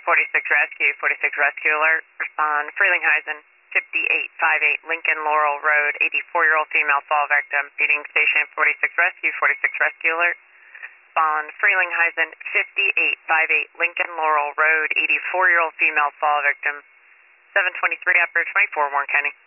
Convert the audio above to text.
46 Rescue Alert. Respond Frelinghuysen, 5858 Lincoln Laurel Road, 84-year-old female fall victim. Feeding station 46 Rescue Alert. Respond Frelinghuysen, 5858 Lincoln Laurel Road, 84-year-old female fall victim. 723 after 24, Warren County.